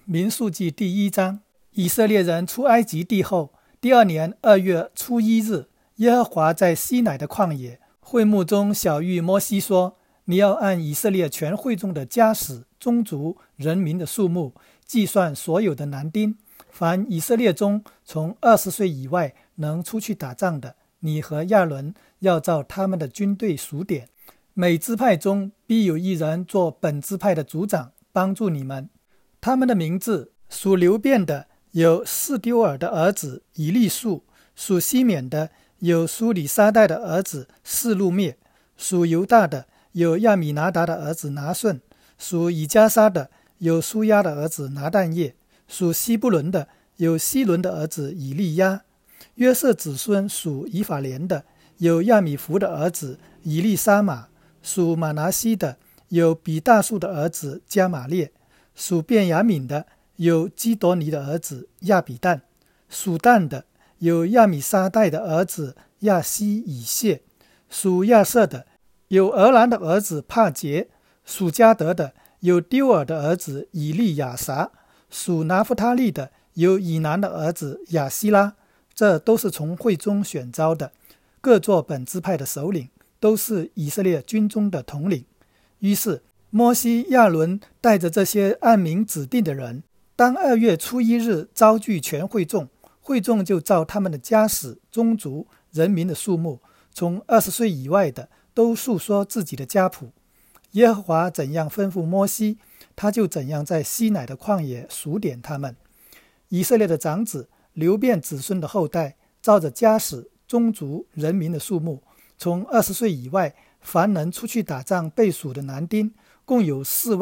民数记第1章。以色列人出埃及地后，第2年2月初1日，耶和华在西乃的旷野会幕中晓谕摩西说：你要按以色列全会中的家室、宗族、人民的数目，计算所有的男丁。凡以色列中从20岁以外能出去打仗的，你和亚伦要照他们的军队数点。每支派中必有一人做本支派的族长，帮助你们。他们的名字：属流便的有示丢尔的儿子以利树，属西缅的有苏里沙代的儿子示路灭，属犹大的有亚米拿达的儿子拿顺，属以迦沙的有舒亚的儿子拿但业，属西布伦的有西伦的儿子以利亚。约瑟子孙属以法莲的有亚米弗的儿子以利沙玛，属马拿西的有比大树的儿子加玛列，属便雅悯的有基多尼的儿子亚比旦，属但的有亚米沙代的儿子亚西以谢，属亚瑟的有俄兰的儿子帕杰，属迦得的有丢尔的儿子以利亚撒，属拿弗他利的有以南的儿子亚希拉。这都是从会中选召的，各做本支派的首领，都是以色列军中的统领。于是摩西、亚伦带着这些按名指定的人，当2月初1日召聚全会众，会众就照他们的家室、宗族、人民的数目，从20岁以外的都述说自己的家谱。耶和华怎样吩咐摩西，他就怎样在西乃的旷野数点他们。以色列的长子流便子孙的后代，照着家室、宗族、人民的数目，从20岁以外凡能出去打仗被数的男丁，共有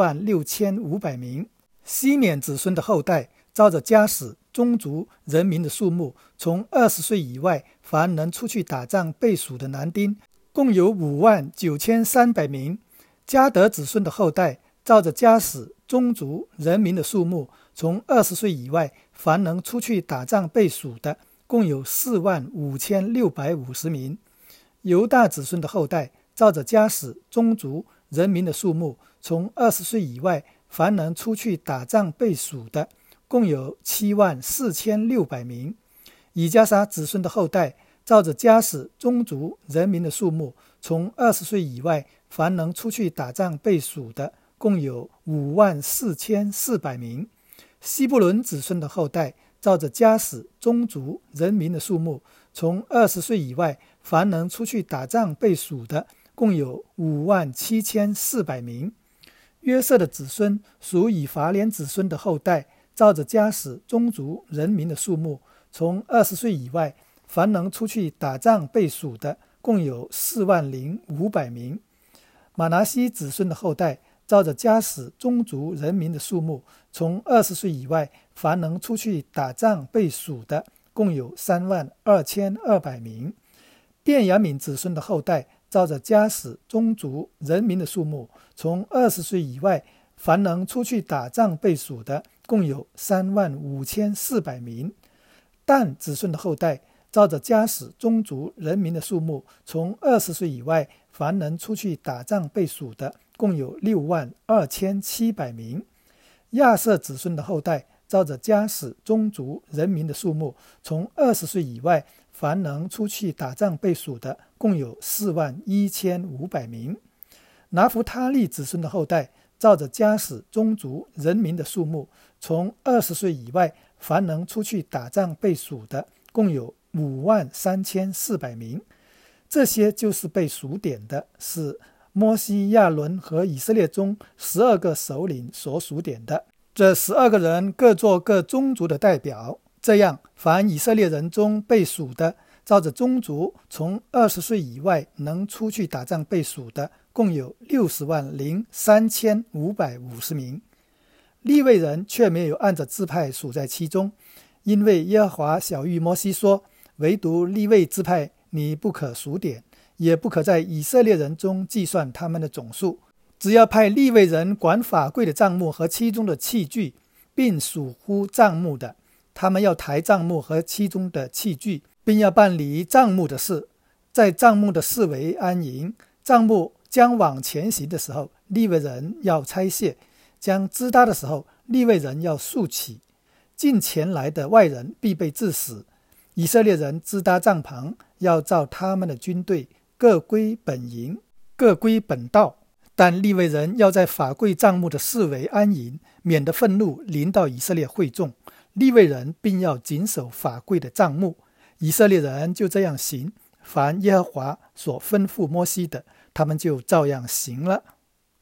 46500名。西缅子孙的后代，照着家室、宗族、人民的数目，从20岁以外凡能出去打仗被数的男丁，共有59300名。迦得子孙的后代，照着家室、宗族、人民的数目，从20岁以外凡能出去打仗被数的，共有45650名。犹大子孙的后代，照着家室、宗族、人民的数目，从20岁以外凡能出去打仗被数的，共有74600名。以迦沙子孙的后代，照着家室、宗族、人民的数目，从20岁以外凡能出去打仗被数的，共有54400名。西布伦子孙的后代，照着家室、宗族、人民的数目，从20岁以外凡能出去打仗被数的，共有57400名。约瑟的子孙属以法莲子孙的后代，照着家室、宗族、人民的数目，从20岁以外凡能出去打仗被数的，共有40500名。马拿西子孙的后代，照着家室、宗族、人民的数目，从20岁以外凡能出去打仗被数的，共有32200名。便雅悯子孙的后代，照着家室、宗族、人民的数目，从20岁以外凡能出去打仗被数的，共有35400名。但子孙的后代，照着家室、宗族、人民的数目，从20岁以外凡能出去打仗被数的，共有62700名。亚瑟子孙的后代，照着家室、宗族、人民的数目，从20岁以外凡能出去打仗被数的，共有41500名。拿弗他利子孙的后代，照着家室、宗族、人民的数目，从20岁以外凡能出去打仗被数的，共有53400名。这些就是被数点的，是摩西、亚伦和以色列中12个首领所数点的。这12个人各做各宗族的代表，这样凡以色列人中被数的，照着宗族从20岁以外能出去打仗被数的，共有603550名。利未人却没有按着支派数在其中，因为耶和华晓谕摩西说，唯独利未支派你不可数点，也不可在以色列人中计算他们的总数，只要派利未人管法柜的帐幕和其中的器具，并属乎帐幕的，他们要抬帐幕和其中的器具，并要办理帐幕的事，在帐幕的四围安营。帐幕将往前行的时候，利未人要拆卸，将支搭的时候， 利未人要竖起，近前来的外人必被治死。以色列人支搭帐篷，要照他们的军队各归本营，各归本道。但利未人要在法柜帐幕的四围安营，免得愤怒临到以色列会众。利未人并要谨守法柜的帐幕。以色列人就这样行，凡耶和华所吩咐摩西的，他们就照样行了。